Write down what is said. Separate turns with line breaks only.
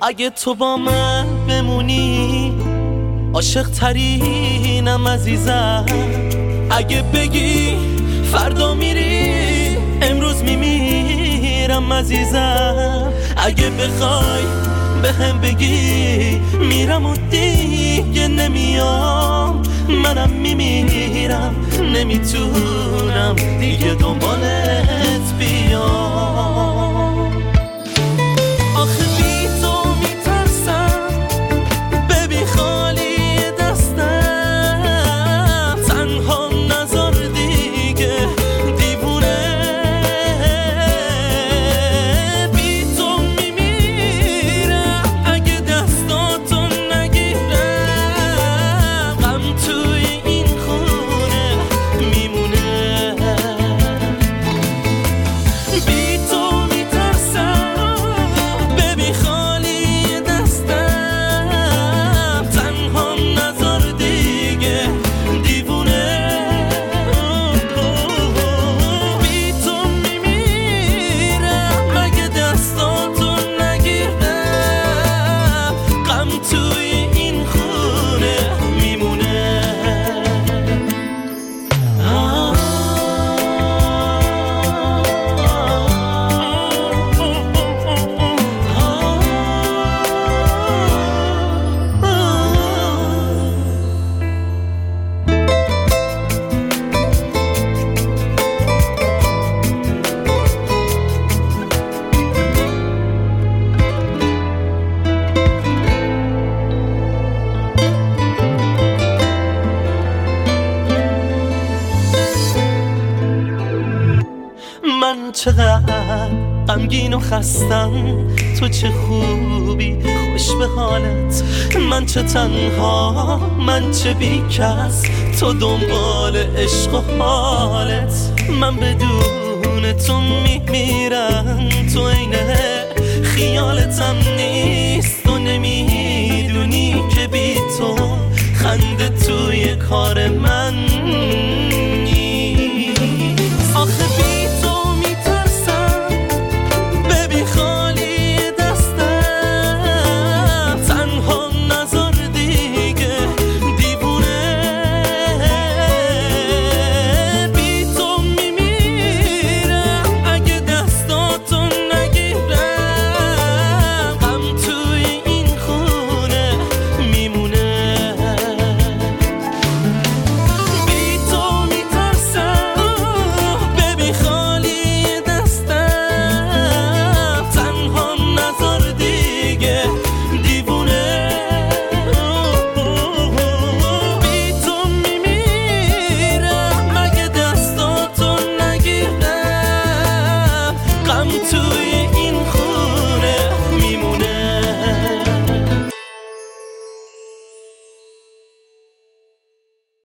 اگه تو با من بمونی عاشق ترینم عزیزم. اگه بگی فردا میری امروز میمیرم عزیزم. اگه بخوای به هم بگی میرم و دیگه نمیام، منم میمیرم نمیتونم دیگه دنبالت بیام. آخه بی تو میترسم ببین خالی دستم، تنها نذار دیگه دیوونه. بی تو میمیرم اگه دستاتو نگیرم، غم توی این خونه میمونه. بی تو میترسم ببین خالی دستم، تنها نذار دیگه دیوونه. بی تو میمیرم اگه دستاتو نگیرم، غم توی این خونه میمونه. من چقدر غمگین و خستم، تو چه خوبی خوش به حالت. من چه تنها من چه بی کس، تو دنبال عشق و حالت. من بدون تو میمیرم، تو عین خیالتم نیست.